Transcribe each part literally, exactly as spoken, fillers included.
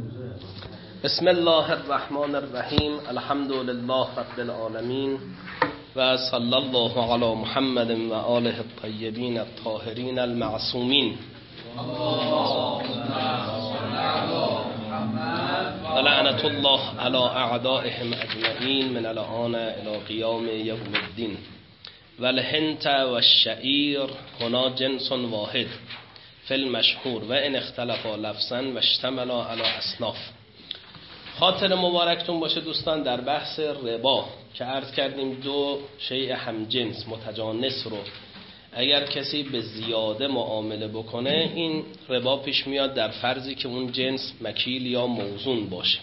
بسم الله الرحمن الرحیم. الحمد لله رب العالمین و صلی الله علی محمد و آله الطیبین الطاهرین المعصومین و لعنت الله علی اعدائهم اجمعین من الآن الی قیام یوم الدین. و الهنت و الشعیر هنا جنس واحد فی المشهور و ان اختلفا لفظا و اشتملا علی اصناف. خاطر مبارکتون باشه دوستان، در بحث ربا که عرض کردیم دو شیء هم جنس متجانس رو اگر کسی به زیاده معامله بکنه این ربا پیش میاد در فرضی که اون جنس مکیل یا موزون باشه.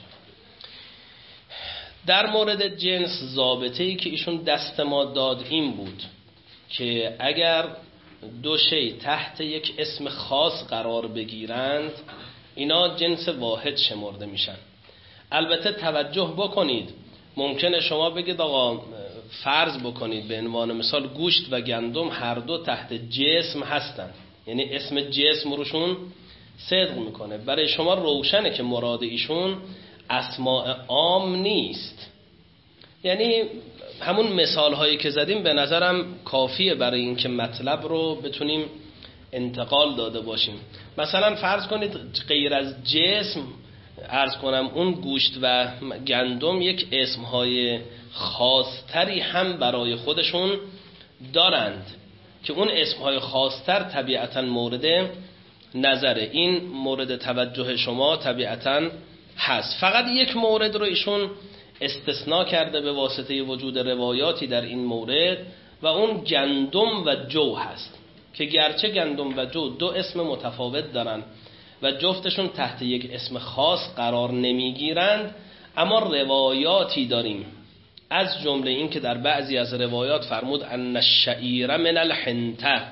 در مورد جنس ضابطه‌ای که ایشون دست ما داد این بود که اگر دو شیء تحت یک اسم خاص قرار بگیرند اینا جنس واحد شمرده میشن. البته توجه بکنید، ممکنه شما بگید آقا فرض بکنید به عنوان مثال گوشت و گندم هر دو تحت جسم هستند، یعنی اسم جسم روشون صدق میکنه. برای شما روشنه که مراد ایشون اسماء عام نیست، یعنی همون مثال هایی که زدیم به نظرم کافیه برای اینکه مطلب رو بتونیم انتقال داده باشیم. مثلا فرض کنید غیر از جسم عرض کنم اون گوشت و گندم یک اسمهای خاصتری هم برای خودشون دارند که اون اسمهای خاصتر طبیعتا مورد نظره. این مورد توجه شما طبیعتا هست. فقط یک مورد رو ایشون استثناء کرده به واسطه وجود روایاتی در این مورد و اون گندم و جو هست که گرچه گندم و جو دو اسم متفاوت دارن و جفتشون تحت یک اسم خاص قرار نمیگیرند، اما روایاتی داریم از جمله این که در بعضی از روایات فرمود ان الشعیر من الحنطه،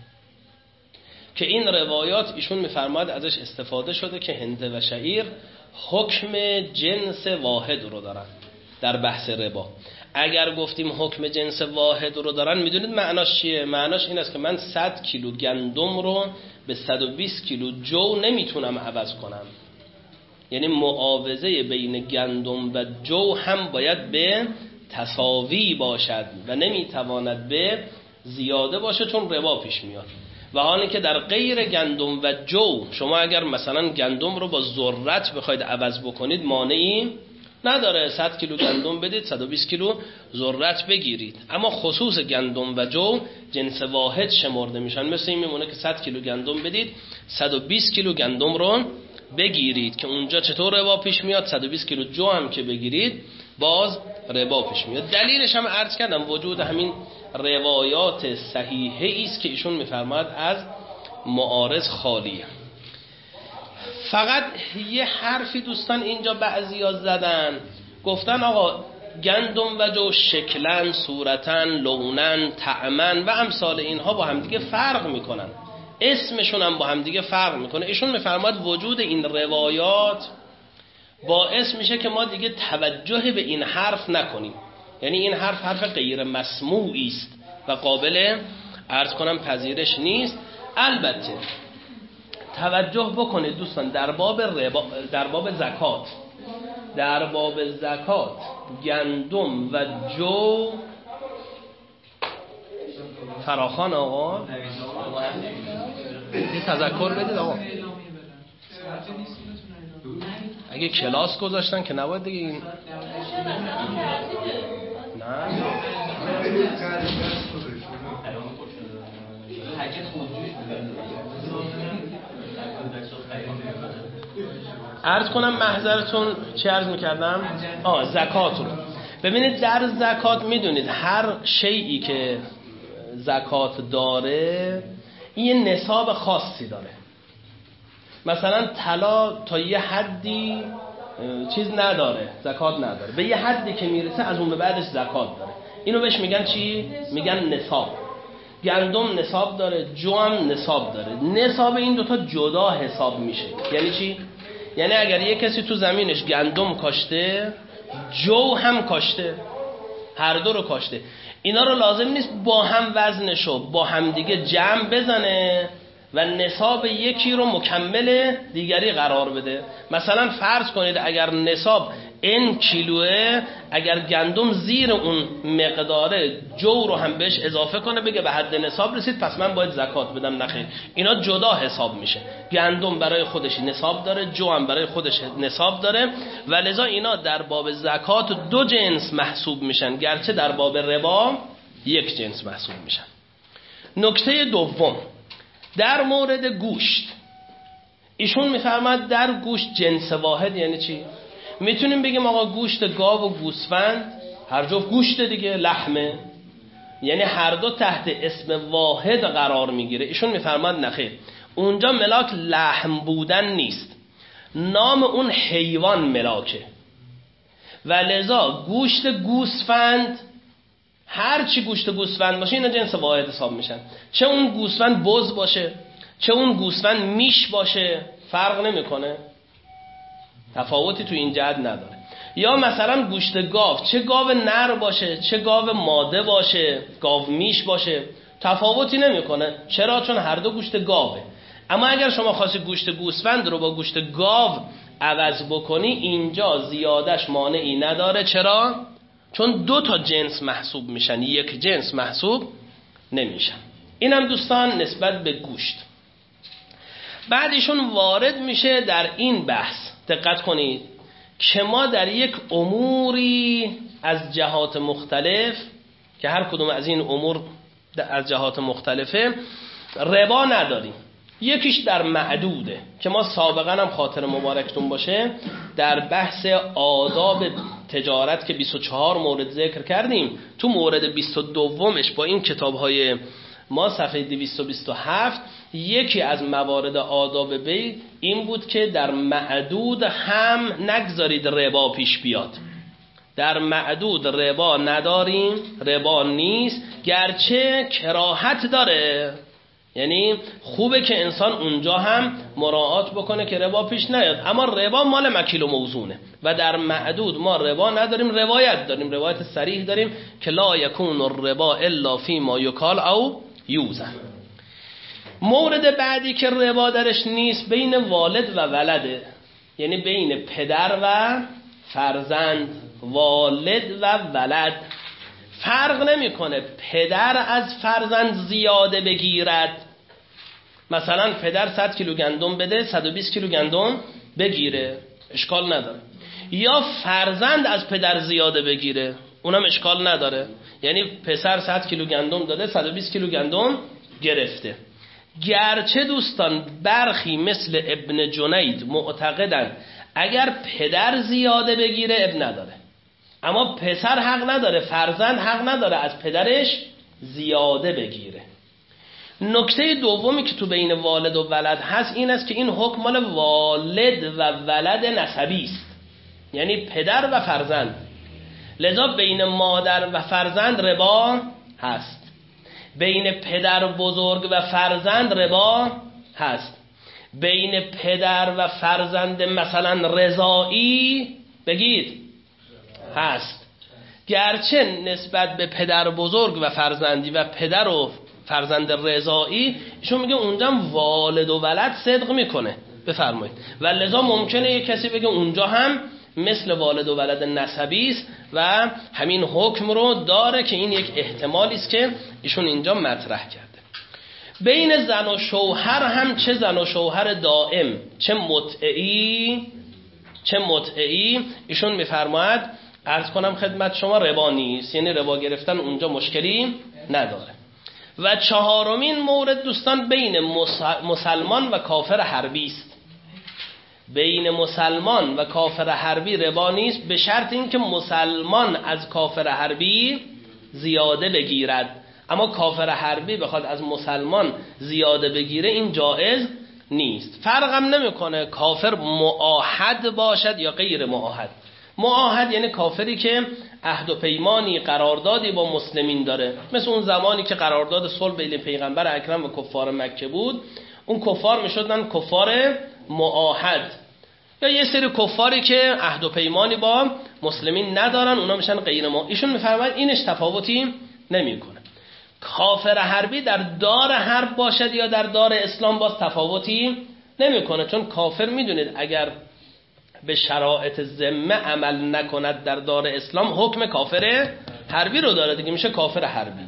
که این روایات ایشون میفرماد ازش استفاده شده که هنته و شعیر حکم جنس واحد رو دارن در بحث ربا. اگر گفتیم حکم جنس واحد رو دارن میدونید معناش چیه؟ معناش این است که من صد کیلو گندم رو به صد و بیست کیلو جو نمیتونم عوض کنم، یعنی معاوضه بین گندم و جو هم باید به تساوی باشد و نمیتواند به زیاده باشه چون ربا پیش میاد. و حالی که در غیر گندم و جو شما اگر مثلا گندم رو با ذرت بخواید عوض بکنید مانعی نداره، صد کیلو گندم بدید صد و بیست کیلو ذرت بگیرید، اما خصوص گندم و جو جنس واحد شمرده میشن. مثل این میمونه که صد کیلو گندم بدید صد و بیست کیلو گندم رو بگیرید که اونجا چطور ربا پیش میاد؟ صد و بیست کیلو جو هم که بگیرید باز ربا پیش میاد. دلیلش هم عرض کردم وجود همین روایات صحیحه است که ایشون میفرماد از معارض خالیه. فقط یه حرفی دوستان اینجا بعضیا زدن، گفتن آقا گندم و جو شکلن، صورتن، لونن، طعمن و امثال اینها با همدیگه فرق میکنن، اسمشون هم با همدیگه فرق میکنه. ایشون میفرماد وجود این روایات باعث میشه که ما دیگه توجه به این حرف نکنیم، یعنی این حرف حرف غیر مسموعی است و قابل عرض کنم پذیرش نیست. البته توجه بکنید دوستان در باب ربا، در باب زکات، در باب زکات گندم و جو فراخان آقا یه تذکر بدید آقا، اگه کلاس گذاشتن که نباید دیگه این نه عرض کنم محضرتون چه عرض میکردم؟ آه زکات رو ببینید. در زکات میدونید هر شیئی که زکات داره این نصاب خاصی داره. مثلا طلا تا یه حدی چیز نداره، زکات نداره، به یه حدی که میرسه از اون به بعدش زکات داره. اینو بهش میگن چی؟ میگن نصاب. گندم نصاب داره، جو هم نصاب داره. نصاب این دوتا جدا حساب میشه. یعنی چی؟ یعنی اگر یه کسی تو زمینش گندم کاشته جو هم کاشته، هر دو رو کاشته، اینا رو لازم نیست با هم وزنشو با هم دیگه جمع بزنه و نصاب یکی رو مکمل دیگری قرار بده. مثلا فرض کنید اگر نصاب ان کیلوه، اگر گندم زیر اون مقداره جو رو هم بهش اضافه کنه بگه به حد نصاب رسید پس من باید زکات بدم، نخیر، اینا جدا حساب میشه. گندم برای خودش نصاب داره، جو هم برای خودش نصاب داره و لذا اینا در باب زکات دو جنس محسوب میشن، گرچه در باب ربا یک جنس محسوب میشن. نکته دوم در مورد گوشت، ایشون میفرماد در گوشت جنس واحد یعنی چی؟ میتونیم بگیم آقا گوشت گاو و گوسفند هر جفت گوشت دیگه، لحمه، یعنی هر دو تحت اسم واحد قرار میگیره. ایشون میفرماد نخیر، اونجا ملاک لحم بودن نیست، نام اون حیوان ملاکه و لذا گوشت گوسفند هر چی گوشت گوسفند باشه اینا جنس واحد حساب میشن، چه اون گوسفند بز باشه چه اون گوسفند میش باشه فرق نمیکنه، تفاوتی تو این جهت نداره. یا مثلا گوشت گاو، چه گاو نر باشه چه گاو ماده باشه، گاو میش باشه تفاوتی نمیکنه. چرا؟ چون هر دو گوشت گاوه. اما اگر شما خواستی گوشت گوسفند رو با گوشت گاو عوض بکنی اینجا زیادش مانعی نداره. چرا؟ چون دو تا جنس محسوب میشن، یک جنس محسوب نمیشن. اینم دوستان نسبت به گوشت. بعدشون وارد میشه در این بحث، دقت کنید که ما در یک اموری از جهات مختلف که هر کدوم از این امور از جهات مختلفه ربا نداریم. یکیش در معدوده که ما سابقا هم خاطر مبارکتون باشه در بحث آداب تجارت که بیست و چهار مورد ذکر کردیم، تو مورد بیست و دومش با این کتاب‌های ما صفحه دویست و بیست و هفت یکی از موارد آداب بی این بود که در معدود هم نگذارید ربا پیش بیاد. در معدود ربا نداریم، ربا نیست، گرچه کراهت داره، یعنی خوبه که انسان اونجا هم مراعات بکنه که ربا پیش نیاد، اما ربا مال مکیل و موزونه و در معدود ما ربا نداریم. روایت داریم، روایت صریح داریم که لا یکون الربا الا فی ما یکال او یوزن. مورد بعدی که ربا درش نیست بین والد و ولده، یعنی بین پدر و فرزند. والد و ولد فرق نمیکنه پدر از فرزند زیاده بگیرد، مثلا پدر صد کیلو گندم بده صد و بیست کیلو گندم بگیره اشکال نداره، یا فرزند از پدر زیاده بگیره اونم اشکال نداره، یعنی پسر صد کیلو گندم داده صد و بیست کیلو گندم گرفته. گرچه دوستان برخی مثل ابن جنید معتقدن اگر پدر زیاده بگیره اب نداره، اما پسر حق نداره، فرزند حق نداره از پدرش زیاده بگیره. نکته دومی که تو بین والد و ولد هست این است که این حکم مال والد و ولد نسبی است، یعنی پدر و فرزند. لذا بین مادر و فرزند ربا هست، بین پدر بزرگ و فرزند ربا هست، بین پدر و فرزند مثلا رضاعی بگید هست. گرچه نسبت به پدر بزرگ و فرزندی و پدر و فرزند رضاعی ایشون میگه اونجا والد و ولد صدق میکنه، بفرمایید، و لذا ممکنه یک کسی بگه اونجا هم مثل والد و ولد نسبی است و همین حکم رو داره که این یک احتمالی است که ایشون اینجا مطرح کرده. بین زن و شوهر هم چه زن و شوهر دائم چه متعی چه متعی ایشون میفرماید عرض کنم خدمت شما ربا نیست، یعنی ربا گرفتن اونجا مشکلی نداره. و چهارمین مورد دوستان بین مسلمان و کافر حربی است. بین مسلمان و کافر حربی ربا نیست به شرط اینکه مسلمان از کافر حربی زیاده بگیرد، اما کافر حربی بخواد از مسلمان زیاده بگیره این جایز نیست. فرقم نمیکنه کافر معاهد باشد یا غیر معاهد. معاهد یعنی کافری که عهد و پیمانی قراردادی با مسلمین داره، مثل اون زمانی که قرارداد صلح بین پیغمبر اکرم و کفار مکه بود، اون کفار میشدن کفار معاهد. یا یه سری کفاری که عهد و پیمانی با مسلمین ندارن اونا میشن غیر معاهد. ایشون میفرماید اینش تفاوتی نمیکنه. کافر حربی در دار حرب باشد یا در دار اسلام باز تفاوتی نمیکنه، چون کافر میدونید اگر به شرایط ذمه عمل نکند در دار اسلام حکم کافر حربی رو داره دیگه، میشه کافر حربی.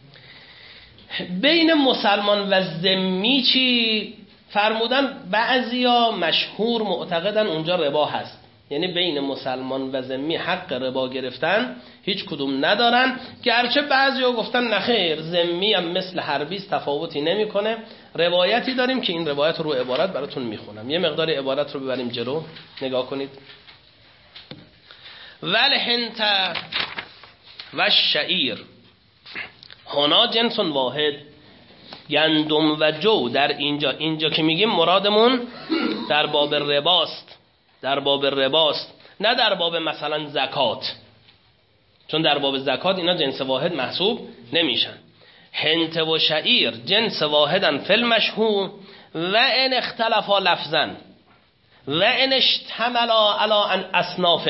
بین مسلمان و ذمی چی فرمودن؟ بعضیا مشهور معتقدن اونجا ربا هست، یعنی بین مسلمان و ذمی حق ربا گرفتن هیچ کدوم ندارن، گرچه بعضیا گفتن نخیر ذمی هم مثل حربی تفاوتی نمیکنه. روایتی داریم که این روایت رو عبارت براتون میخونم، یه مقدار عبارت رو ببریم جلو نگاه کنید. والحنت و الشعیر هنا جنس واحد، گندم و جو در اینجا اینجا که میگیم مرادمون در باب رباست، در باب رباست نه در باب مثلا زکات، چون در باب زکات اینا جنس واحد محسوب نمیشن. هنت و شعیر جنس واحدن فی المشهور و ان اختلفا لفظا و ان اشتملا علی ان اصناف،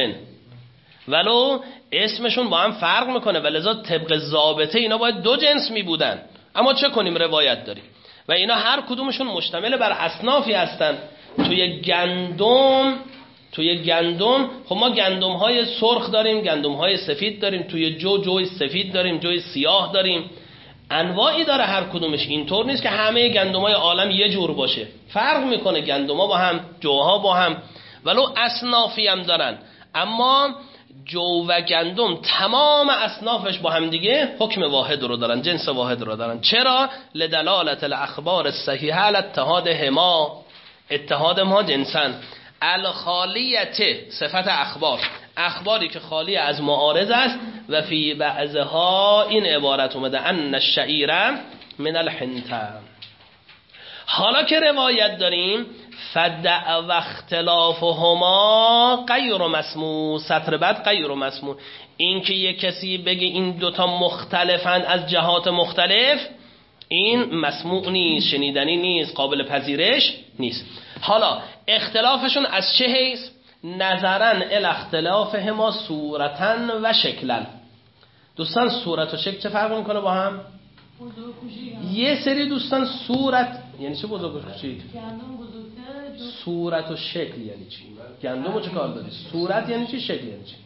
ولو اسمشون با هم فرق میکنه و لذا طبق ضابطه اینا باید دو جنس میبودن، اما چه کنیم روایت داریم و اینا هر کدومشون مشتمل بر اصنافی هستن. توی گندم توی گندم خب ما گندم های سرخ داریم، گندم های سفید داریم، توی جو جوی سفید داریم، جوی سیاه داریم، انواعی داره هر کدومش. اینطور نیست که همه گندم های عالم یه جور باشه، فرق میکنه گندم ها با هم، جوها با هم، ولو اصنافی هم دارن، اما جو و گندم تمام اصنافش با هم دیگه حکم واحد رو دارن، جنس واحد رو دارن. چرا؟ لدلالت الاخبار الصحیحه علی اتحادهما، اتحاد ما جنسن. الخالیت صفت اخبار، اخباری که خالی از معارض است. و فی بعضها این عبارت اومده ان الشعیر من الحنطه. حالا که روایت داریم فدع و اختلافهما غیر مسموع، سطر بعد غیر مسموع، این که یک کسی بگه این دوتا مختلفن از جهات مختلف، این مسموع نیست، شنیدنی نیست، قابل پذیرش نیست. حالا اختلافشون از چه حیث؟ نظرن الی اختلافهما صورتن و شکلن. دوستان صورت و شکل چه فرق میکنه با هم؟ یه سری دوستان صورت یعنی چه بزرگ و کوچیک؟ صورت و شکل یعنی چی؟ گندم چه کار داری؟ صورت یعنی چی؟ شکل یعنی چی؟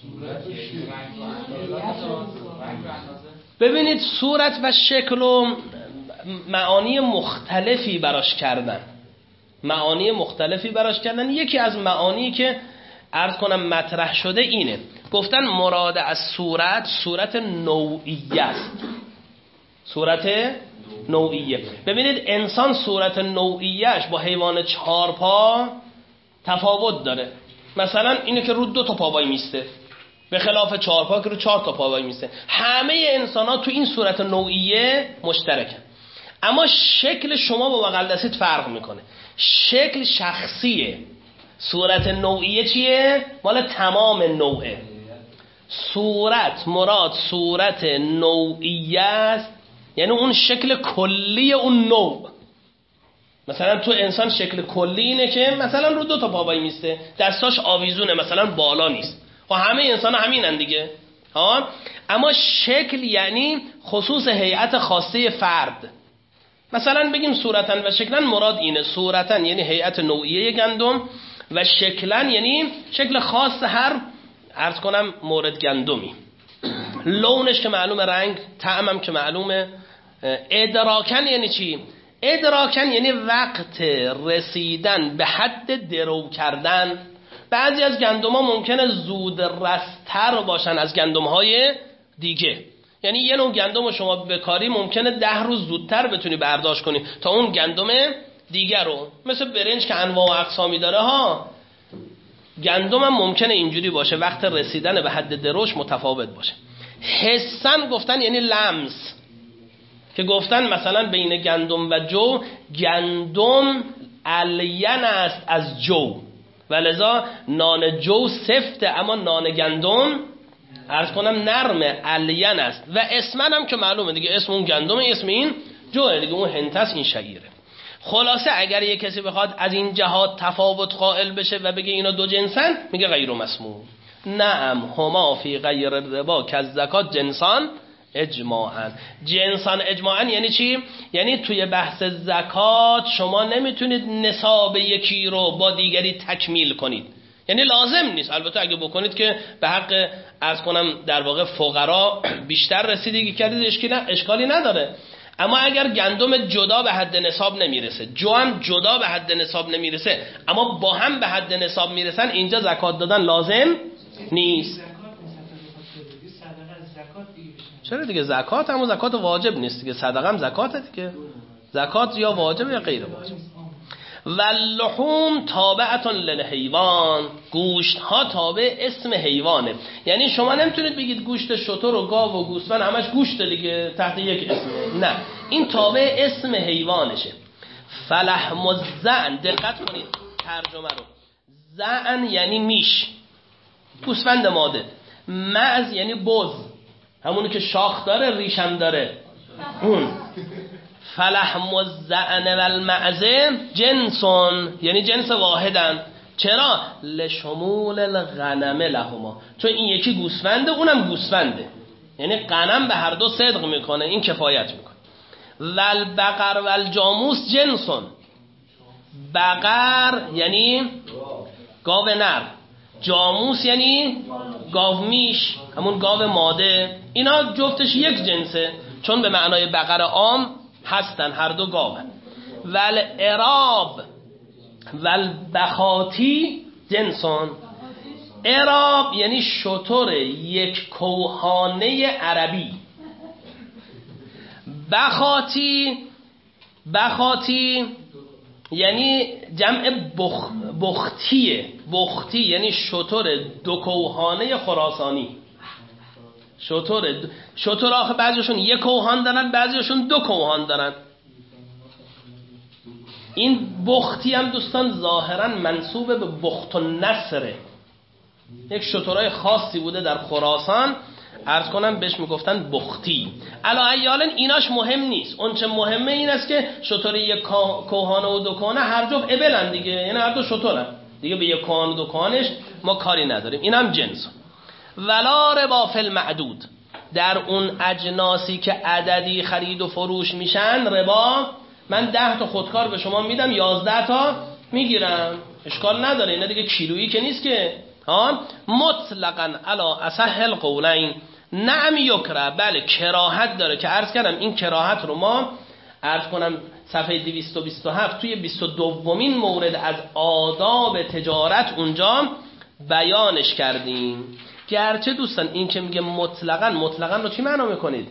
ببینید صورت و شکل و معانی مختلفی براش کردن، معانی مختلفی براش کردن. یکی از معانی که عرض کنم مطرح شده اینه، گفتن مراد از صورت صورت نوعیه است، صورت نوعیه. ببینید انسان صورت نوعیهش با حیوان چهار پا تفاوت داره. مثلا اینه که رو دو تا پا وای میسته، به خلاف چهار پا که رو چهار تا پا وای میسته. همه انسان ها تو این صورت نوعیه مشترکن، اما شکل شما با مقلدسیت فرق میکنه. شکل شخصیه، صورت نوعیه چیه؟ مال تمام نوعه. صورت مراد صورت نوعیه است، یعنی اون شکل کلی اون نوع. مثلا تو انسان شکل کلی اینه که مثلا رو دو تا پا وای میسته، دستاش آویزونه، مثلا بالا نیست. و همه انسان همینن دیگه ها. اما شکل یعنی خصوص هیئت خاصه فرد. مثلا بگیم صورتن و شکلن، مراد اینه. صورتن یعنی هیئت نوعیه گندم و شکلن یعنی شکل خاص هر عرض کنم مورد گندمی. لونش که معلومه، رنگ، طعمم که معلومه. ادراکن یعنی چی؟ ادراکن یعنی وقت رسیدن به حد درو کردن. بعضی از گندم ها ممکنه زود رستر باشن از گندم های دیگه، یعنی یه نوع گندم رو شما بکاری ممکنه ده روز زودتر بتونی برداشت کنی تا اون گندم دیگر رو. مثل برنج که انواع و اقسامی داره ها، گندم هم ممکنه اینجوری باشه، وقت رسیدن به حد دروش متفاوت باشه. حسن گفتن یعنی لمس، که گفتن مثلا بین گندم و جو، گندم الین است از جو و لذا نان جو سفته، اما نان گندم عرض کنم نرم الین است. و اسمن هم که معلومه دیگه، اسم اون گندم، اسم این جوه دیگه، اون هنتس، این شعیره. خلاصه اگر یک کسی بخواد از این جهات تفاوت قائل بشه و بگه اینا دو جنسن، میگه غیر مسموع. نعم هما فی غیر الربا کالزکات جنسان اجماعاً. جنسان اجماعاً یعنی چی؟ یعنی توی بحث زکات شما نمیتونید نصاب یکی رو با دیگری تکمیل کنید، یعنی لازم نیست. البته اگه بکنید که به حق عرض کنم در واقع فقرا بیشتر رسیدگی کردید اشکالی نداره. اما اگر گندم جدا به حد نصاب نمیرسه، جو هم جدا به حد نصاب نمیرسه، اما با هم به حد نصاب میرسن، اینجا زکات دادن لازم نیست. چرا دیگه؟ زکات هم زکات واجب نیست دیگه، صدقه هم زکاته دیگه. زکات یا واجب یا غیر واجب. واللحوم تابعه للحیوان، گوشت ها تابع اسم حیوانه. یعنی شما نمیتونید بگید گوشت شتر و گاو و گوسفند همش گوشت دیگه تحت یک اسم، نه، این تابع اسم حیوانشه. فلحم الزعن، دقت کنید ترجمه رو، زعن یعنی میش، گوسفند ماده. معز یعنی بز، همونی که شاخ داره ریشم داره اون. فلحم الزعن و المعزه جنسون، یعنی جنس واحدن. چرا؟ لشمول الغنم لهما، چون این یکی گوسفنده اونم گوسفنده، یعنی غنم به هر دو صدق میکنه، این کفایت میکنه. والبقر والجاموس جنسون، بقر یعنی گاو نر، جاموس یعنی گاو میش، همون گاو ماده. اینا جفتش یک جنسه، چون به معنای بقر عام هستن، هر دو گاون. والعراب والبخاتی جنسون، عراب یعنی شتر یک کوهانه عربی. بخاتی بخاتی یعنی جمع بخ بختیه، بختی یعنی شتر دو کوهانه خراسانی. شتر شتر آخه بعضیشون یک کوهان دارن، بعضیشون دو کوهان دارن. این بختی هم دوستان ظاهرا منسوب به بخت النصره، یک شترهای خاصی بوده در خراسان، عرض کنم بهش میگفتن بختی. علا ایالن ایناش مهم نیست، اون چه مهمه این است که شتر یک کوهانه و دو کوهانه هر جفت ابلن دیگه، یعنی هر دو شترن دیگه، به یک کوهان و دو کوهانش ما کاری نداریم. اینم جنس. ولا ربا فی المعدود، در اون اجناسی که عددی خرید و فروش میشن ربا، من ده تا خودکار به شما میدم یازده تا میگیرم، اشکال نداره، اینا دیگه کیلویی که نیست که ها. مطلقاً علی اصح القولین، نعم یکره، بله کراهت داره، که عرض کردم این کراهت رو ما عرض کنم صفحه دویست و بیست و هفت توی بیست و دومین مورد از آداب تجارت اونجا بیانش کردیم. گرچه دوستان این که میگه مطلقاً، مطلقاً رو چی معنا میکنید؟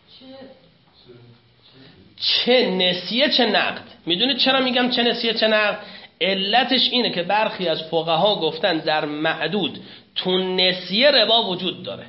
چه نسیه چه نقد. میدونید چرا میگم چه نسیه چه نقد؟ علتش اینه که برخی از فقها گفتن در معدود تو نسیه ربا وجود داره،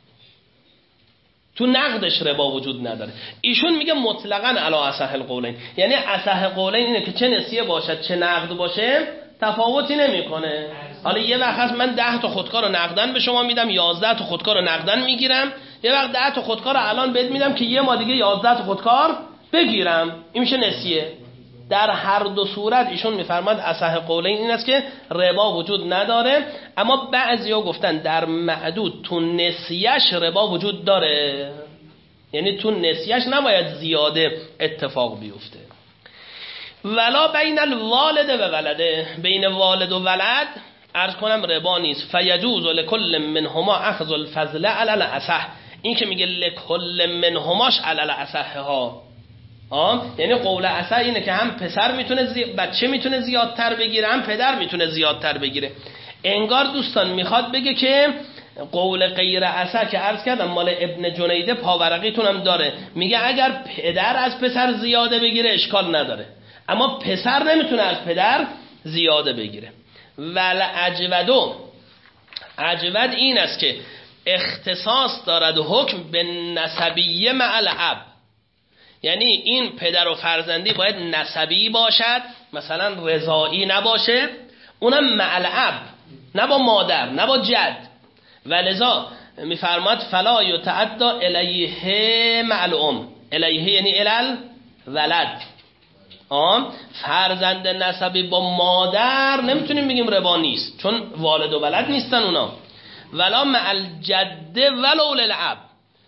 تو نقدش ربا وجود نداره. ایشون میگه مطلقاً علی اصح القولین، یعنی اصح قولین اینه که چه نسیه باشد چه نقد باشه تفاوتی نمیکنه. حالا یه وقت هست من ده تا خودکار رو نقدن به شما میدم، یازده تا خودکار رو نقدن میگیرم، یه وقت ده تا خودکار رو الان بهت میدم که یه ما دیگه یازده تا خودکار بگیرم، این میشه نسیه. در هر دو صورت ایشون میفرماد اصح قولین این است که ربا وجود نداره. اما بعضیا گفتن در معدود تو نسیهش ربا وجود داره، یعنی تو نسیهش نباید زیاده اتفاق بیفته. ولا بین الوالد و ولده، بین والد و ولد عرض کنم ربا نیست. فیجوز لکل منهما اخذ الفضل علی الاصح، این که میگه لکل منهماش علی الاصح ها، آه؟ یعنی قول اصح اینه که هم پسر میتونه زی... بچه میتونه زیادتر بگیره، هم پدر میتونه زیادتر بگیره. انگار دوستان میخواد بگه که قول غیر اصح که عرض کردم مال ابن جنیده پاورقیتون هم داره، میگه اگر پدر از پسر زیاده بگیره اشکال نداره، اما پسر نمیتونه از پدر زیاده بگیره. ول اجودو، اجود این است که اختصاص دارد حکم به نسبیه مع الاب، یعنی این پدر و فرزندی باید نسبی باشد، مثلا رضاعی نباشه، اونم مع الاب، نه با مادر نه با جد. ولذا میفرماد فلا یتعدى الیه مع الام، الیه یعنی الال ولد، آم فرزند نسبی با مادر نمیتونیم بگیم ربا نیست، چون والد و ولد نیستن اونا. ولا مع الجد ولو للاب،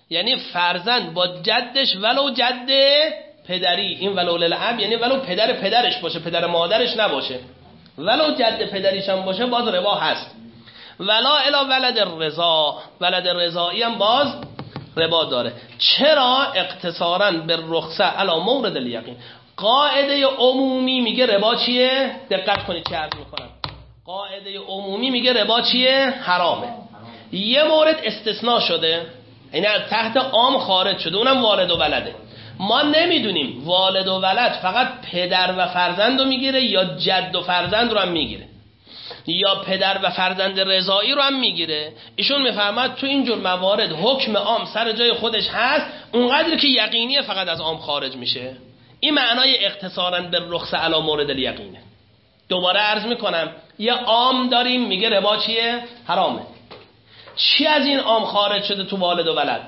یعنی فرزند با جدش ولو جد پدری، این ولو للاب یعنی ولو پدر پدرش باشه، پدر مادرش نباشه، ولو جد پدریش هم باشه باز ربا هست. ولا الا ولد الرضا، ولد رضایی هم باز ربا داره. چرا؟ اقتصارا به رخصه علی مورد الیقین. قاعده عمومی میگه ربا چیه؟ دقت کنید چه عرض میکنم. قاعده عمومی میگه ربا چیه؟ حرامه. یه مورد استثناء شده، یعنی از تحت عام خارج شده، اونم والد و ولده. ما نمیدونیم والد و ولد فقط پدر و فرزند رو میگیره یا جد و فرزند رو هم میگیره، یا پدر و فرزند رضایی رو هم میگیره. ایشون میفرماد تو اینجور موارد حکم عام سر جای خودش هست، اونقدر که یقینیه فقط از عام خارج میشه. این معنای اختصارا به رخصه علی مورد الیقینه. دوباره عرض میکنم یه عام داریم میگه ربا چیه؟ حرامه. چی از این عام خارج شده تو والد و ولد؟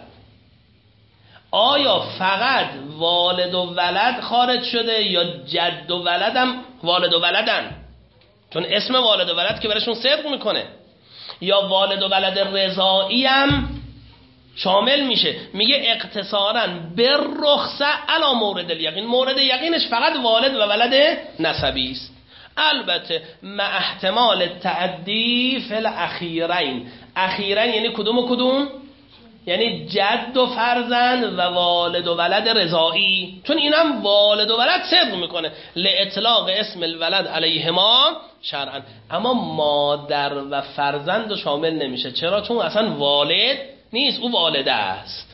آیا فقط والد و ولد خارج شده یا جد و ولد هم والد و ولدن؟ چون اسم والد و ولد که برشون صدق میکنه. یا والد و ولد رضایی هم شامل میشه. میگه اقتصارا بر رخصه علی مورد الیقین، مورد یقینش فقط والد و ولد نسبی است. البته مع احتمال تعدی فی الاخیرین. اخیرین یعنی کدوم و کدوم؟ یعنی جد و فرزند و والد و ولد رضایی، چون اینم والد و ولد صدق میکنه لاطلاق اسم الولد علیهما شرعا. اما مادر و فرزند شامل نمیشه. چرا؟ چون اصلا والد نیست، او والده است.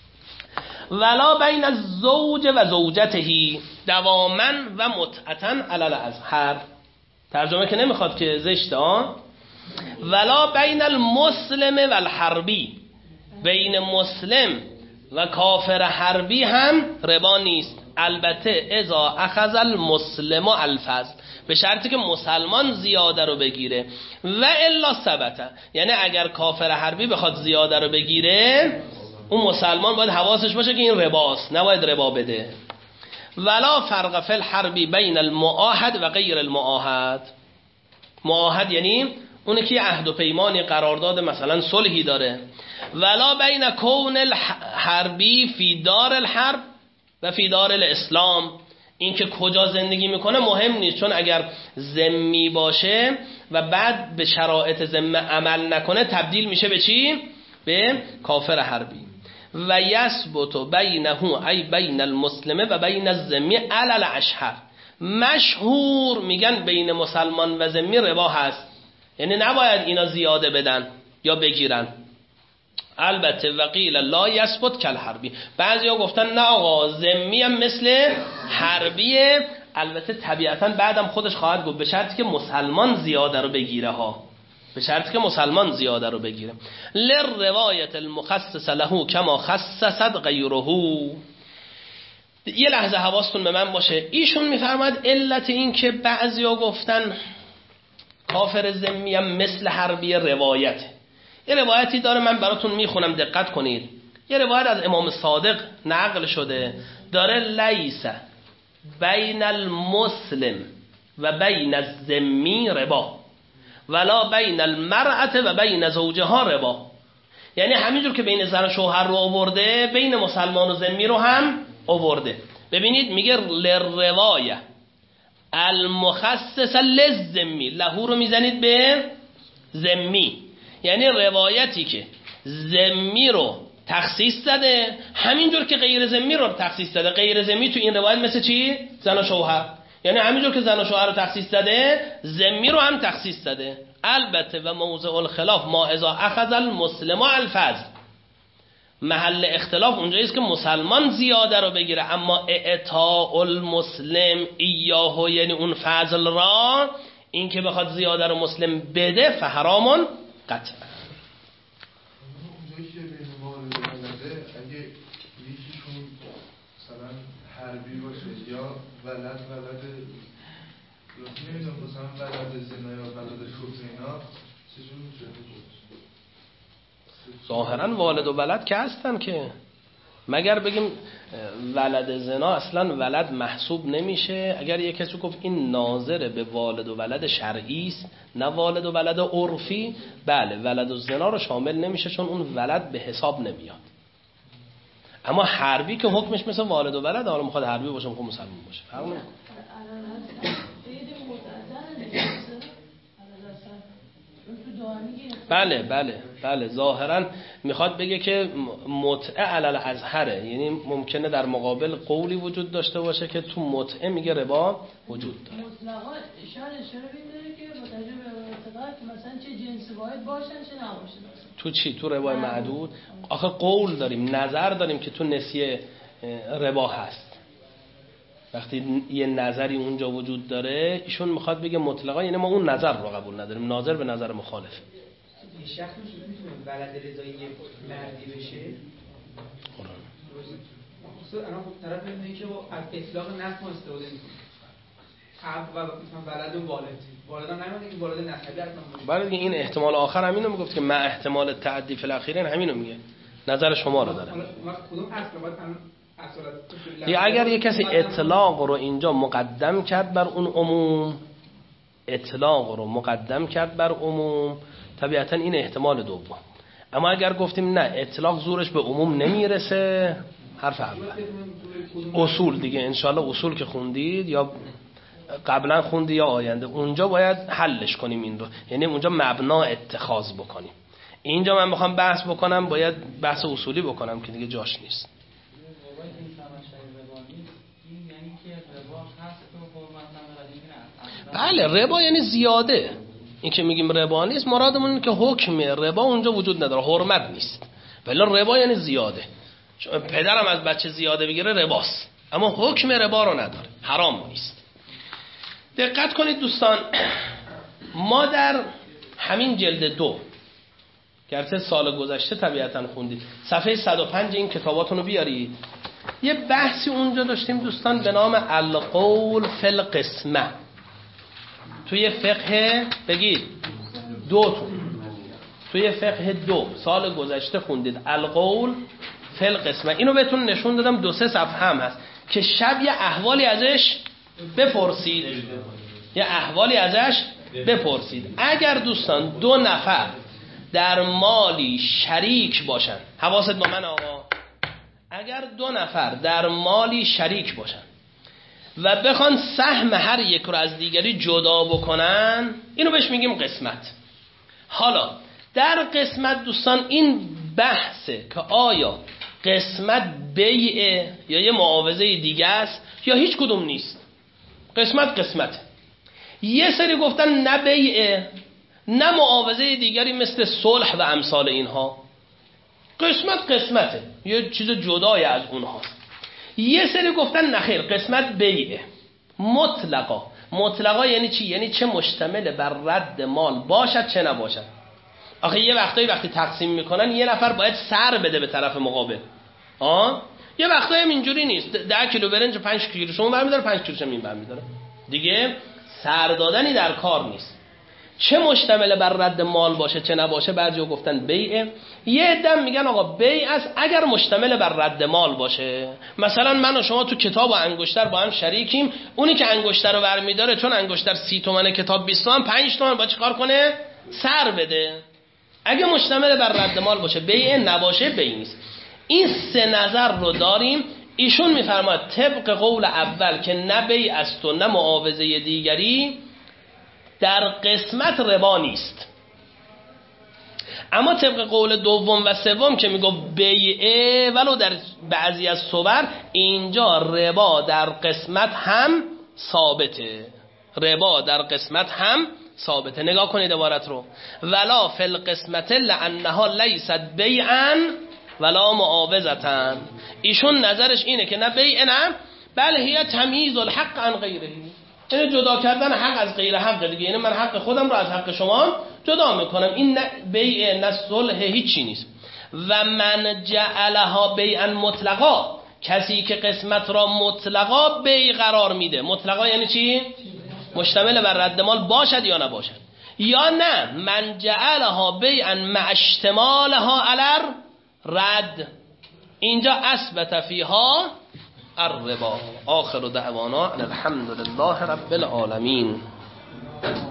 ولا بین الزوج و زوجته دواما و متعتا علی الازهر. ترجمه که نمیخواد که زشته ها. ولا بین المسلم و الحربی، بین مسلم و کافر حربی هم ربا نیست. البته اذا اخذ المسلم الفضل، به شرطی که مسلمان زیاده رو بگیره. و الا ثبت، یعنی اگر کافر حربی بخواد زیاده رو بگیره، اون مسلمان باید حواسش باشه که این رباست، نباید ربا بده. ولا فرق فی الحربی بین المعاهد و غیر المعاهد. معاهد یعنی اونه که عهد و پیمانی قرارداد مثلا صلحی داره. ولا بین کون الحربی فی دار الحرب و فی دار الاسلام، این که کجا زندگی میکنه مهم نیست، چون اگر ذمی باشه و بعد به شرایط ذمه عمل نکنه تبدیل میشه به چی؟ به کافر حربی. و یثبت بینه ای بین المسلمه و بین الذمی علی الاشهر. مشهور میگن بین مسلمان و ذمی ربا هست، یعنی نباید اینا زیاده بدن یا بگیرن. البته وقیل لا یثبت کل حربی، بعضیا گفتن نه آقا ذمی هم مثل حربیه. البته طبیعتا بعدم خودش خواهد گفت به شرطی که مسلمان زیاده رو بگیره ها، به شرطی که مسلمان زیاده رو بگیره. للروایت المخصص له کما خصصت غیره. یه لحظه حواستون به من باشه، ایشون میفرماد علت این که بعضیا گفتن کافر ذمی هم مثل حربی روایت. یه روایتی داره من براتون میخونم دقت کنید. یه روایت از امام صادق نقل شده داره لیس بین المسلم و بین الذمی ربا ولا بین المرأة و بین زوجها ربا. یعنی همینجور که بین زن و شوهر رو آورده بین مسلمان و ذمی رو هم آورده. ببینید میگه للروایه المخصص للذمی، لهو رو میزنید به ذمی، یعنی روایتی که ذمی رو تخصیص زده همینجور که غیر ذمی رو تخصیص زده. غیر ذمی تو این روایت مثل چی؟ زن و شوهر. یعنی همینجور که زن و شوهر رو تخصیص زده ذمی رو هم تخصیص زده. البته و موضع الخلاف ما اذا اخذ المسلم الفضل، محل اختلاف اونجایی است که مسلمان زیاده رو بگیره، اما اعطاء المسلم ایاه یعنی اون فضل را، این که بخواد زیاده رو مسلم بده فحرامون قطعا. اونجایی که بین والد و ولده اگه یکیشون مثلا حربی باشه یا ولد ولد نمیدونم مثلا ولد زنا یا ولد شوخ اینا چجور میشه؟ ظاهرا والد و ولد که هستن که، مگر بگیم ولد زنا اصلا ولد محسوب نمیشه. اگر یک کسی گفت این ناظر به والد و ولد شرعی است نه والد و ولد عرفی، بله ولد و زنا رو شامل نمیشه، چون اون ولد به حساب نمیاد. اما حربی که حکمش مثل والد و ولد، حالا میخواد حربی باشه میخواد مسلمان باشه فرق نمیکنه. بله بله بله ظاهرا میخواد بگه که متعه علل ازهره، یعنی ممکنه در مقابل قولی وجود داشته باشه که تو متعه میگه ربا وجود داره. مطلقا اشاره اشاره بینده که متوجه به اعتقاد مثلا چه جنسی باید باشن چه نباشن. تو چی؟ تو ربای معدود آخه قول داریم، نظر داریم که تو نسیه ربا هست. وقتی یه نظری اونجا وجود داره ایشون میخواد بگه مطلقا، یعنی ما اون نظر رو قبول نداریم، ناظر به نظر مخالف. یه شخص میتونه ولد رضایی یه مردی بشه؟ قرآن خصوصا الان خب طرف میگه که از اطلاق نسب ما استفاده میکنه. اب و مثلا ولد و والد. والد هم نمیگه که والد نسبی هستن. برای این احتمال آخر همینو میگفت که ما احتمال تعدی فی الاخیرین همینو میگه. نظر شما رو داره. کدوم اصل باید یا اگر یک کسی اطلاق رو اینجا مقدم کرد بر اون عموم، اطلاق رو مقدم کرد بر عموم، طبیعتا این احتمال دوم. اما اگر گفتیم نه اطلاق زورش به عموم نمیرسه، حرف اول. اصول دیگه انشالله اصول که خوندید یا قبلا خوندی یا آینده، اونجا باید حلش کنیم این رو، یعنی اونجا مبنا اتخاذ بکنیم. اینجا من میخوام بحث بکنم باید بحث اصولی بکنم که دیگه جاش نیست. بله ربا یعنی زیاده. این که میگیم ربا نیست مرادمون اینه که حکم ربا اونجا وجود نداره، حرمت نیست. ولی ربا یعنی زیاده. چون پدرم از بچه زیاده بگیره رباست، اما حکم ربا رو نداره، حرام نیست. دقت کنید دوستان، ما در همین جلد دو گرچه سال گذشته طبیعتا خوندید، صفحه صد و پنج این کتاباتونو بیارید، یه بحثی اونجا داشتیم دوستان به نام القول فی القسمه. توی فقه بگید دو تو توی فقه دو سال گذشته خوندید القول فی القسمه. اینو بهتون نشون دادم، دو سه صفحه هم هست که شب یه احوالی ازش بپرسید، یه احوالی ازش بپرسید. اگر دوستان دو نفر در مالی شریک باشن، حواست با من آقا، اگر دو نفر در مالی شریک باشن و بخوان سهم هر یک رو از دیگری جدا بکنن، اینو بهش میگیم قسمت. حالا در قسمت دوستان این بحثه که آیا قسمت بیعه یا یه معاوضه دیگه است یا هیچ کدوم نیست. قسمت قسمت. یه سری گفتن نه بیعه نه معاوضه دیگری مثل صلح و امثال اینها، قسمت قسمته، یه چیز جدای از اونهاست. یه سری گفتن نخیر قسمت بیعه مطلقا. مطلقا یعنی چی؟ یعنی چه مشتمل بر رد مال باشد چه نباشد. آخه یه وقتایی وقتی تقسیم میکنن یه نفر باید سر بده به طرف مقابل، آه یه وقتایی هم اینجوری نیست، ده کیلو برنج پنج کیلو شما برمیداره، پنج کیلو شما این برمیداره، دیگه سر دادنی در کار نیست. چه مشتمل بر رد مال باشه چه نباشه، بعضیا گفتن بیعه. یه عده میگن آقا بیع است اگر مشتمل بر رد مال باشه. مثلا من و شما تو کتاب و انگشتر با هم شریکیم، اونی که انگشتر رو برمیداره چون انگشتر سی تومنه کتاب بیست تومن، پنج تومن با چیکار کنه؟ سر بده. اگه مشتمل بر رد مال باشه بیعه، نباشه بیع نیست. این سه نظر رو داریم. ایشون میفرماید طبق قول اول که نه بیع است و نه معاوضه دیگری در قسمت ربا نیست. اما طبق قول دوم و سوم که میگه بیعه ولو در بعضی از صور، اینجا ربا در قسمت هم ثابته. ربا در قسمت هم ثابته. نگاه کنید عبارت رو، ولا فی القسمت لانها لیست بیعا ولا معاوضه. ایشون نظرش اینه که نه بیع نه، بل هی تمییز الحق عن غیره، یعنی جدا کردن حق از غیر حق دیگه. یعنی من حق خودم رو از حق شما جدا میکنم. این نه بیع نه صلح، هیچی نیست. و من جعلها بیعا مطلقا، کسی که قسمت را مطلقا بیع قرار میده. مطلقا یعنی چی؟ مشتمل بر رد مال باشد یا نباشد. یا نه من جعلها بیعا مع اشتمالها علی رد، اینجا اثبت فیها الربا. آخر دعوانا الحمد لله رب العالمین.